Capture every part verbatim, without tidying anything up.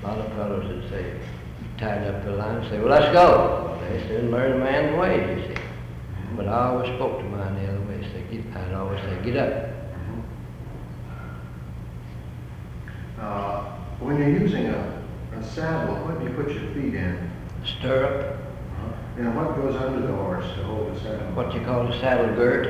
A lot of fellows would say, tied up the line and say, well, let's go. They soon learn a man's ways, you see. Mm-hmm. But I always spoke to mine the other way. Say, get, I'd always say, get up. Mm-hmm. Uh, when you're using a, a saddle, what do you put your feet in? Stirrup. Uh-huh. And what goes under the horse to hold the saddle? What you call a saddle girth.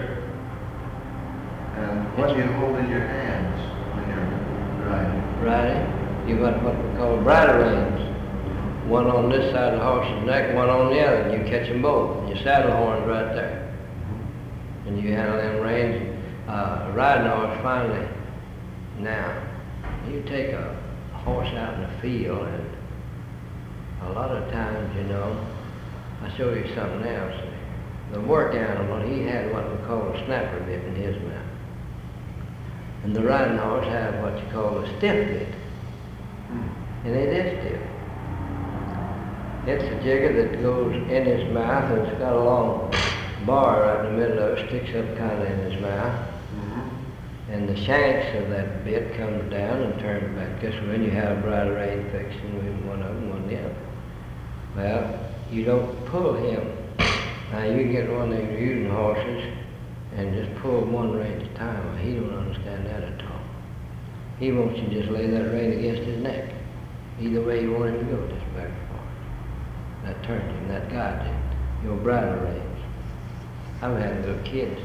And what do you hold in your hands when you're riding? Riding. You got what we call bridle reins. One on this side of the horse's neck, one on the other, and you catch them both. And your saddle horn's right there. And you handle them reins. Uh, riding a horse finally. Now, you take a horse out in the field, and a lot of times, you know, I'll show you something else. The work animal, he had what we call a snapper bit in his mouth. And the riding horse had what you call a stiff bit. And it is stiff. It's a jigger that goes in his mouth, and it's got a long bar right in the middle of it, sticks up kind of in his mouth. Mm-hmm. And the shanks of that bit comes down and turns back. Just when you have a bridle rein fixed in one of them, one the other. Well, you don't pull him. Now you can get one of these using horses and just pull one rein at a time. Well, he don't understand that at all. He wants you to just lay that rein against his neck. Either way you want him to go, just back and forth. That turns him, that guides him. Your bridle reins. I've had little kids.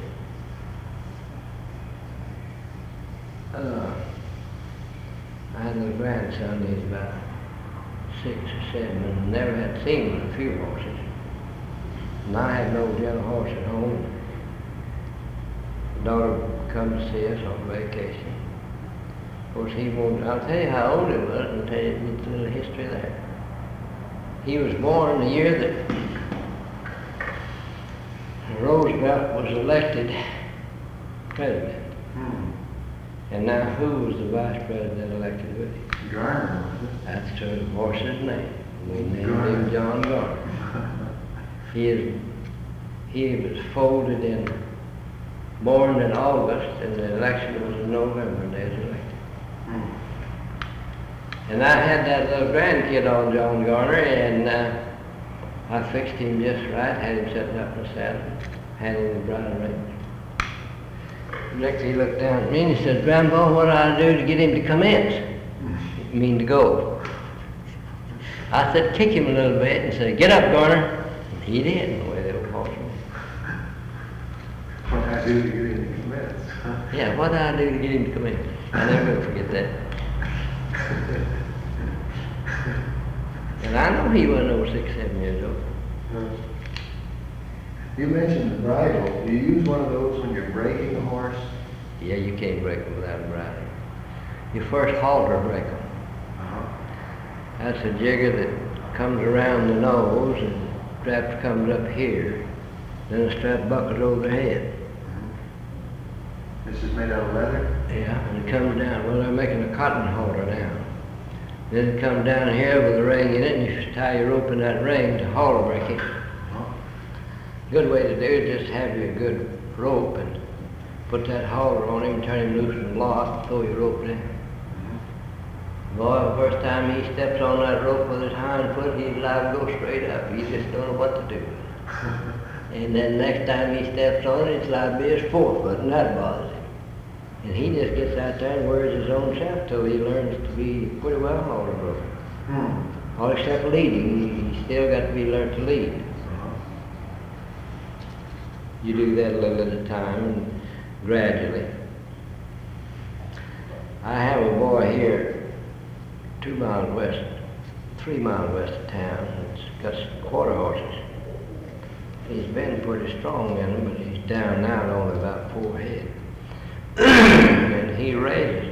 Uh, I had a little grandson, he was about six or seven, and never had seen but a few horses. And I had an old yellow horse at home. The daughter would come to see us on vacation. Of course, he wanted, I'll tell you how old he was and tell you a little history there. He was born the year that Roosevelt was elected president. Hmm. And now who was the vice president elected with him? Garner. That's the horse's name. We named Garner. him John Garner. He is, he was folded in, born in August, and the election was in November, and they was elected. Hmm. And I had that little grandkid on John Garner, and uh, I fixed him just right, had him sitting up in the saddle, had him in the bridle reins. Next he looked down at me and he said, Grandpa, what do I do to get him to commence? I mean to go. I said, kick him a little bit and say, get up, Garner. And he did, the way the old horse went. What I do to get him to commence? Yeah, what do I do to get him to commence? I never will forget that. And I know he wasn't over six, seven years old. No. You mentioned the bridle. Do you use one of those when you're breaking a horse? Yeah, you can't break them without a bridle. You first halter break them. Uh-huh. That's a jigger that comes around the nose and the strap comes up here. Then the strap buckles over the head. Mm-hmm. This is made out of leather? Yeah, and it comes down. Well, they're making a cotton halter now. Then it comes down here with a ring in it, and you tie your rope in that ring to halter break it. Good way to do it, just have you a good rope and put that halter on him, turn him loose and lock, throw your rope down. Mm-hmm. Boy, the first time he steps on that rope with his hind foot, he's liable to go straight up. He just don't know what to do. And then next time he steps on it, it's liable to be his forefoot, and that bothers him. And he just gets out there and wears his own self till he learns to be pretty well halter broken. Hmm. All except leading, he's still got to be learned to lead. You do that a little at a time and gradually. I have a boy here, two miles west, three miles west of town. It's got some quarter horses. He's been pretty strong in them, but he's down now to only about four head. And he raises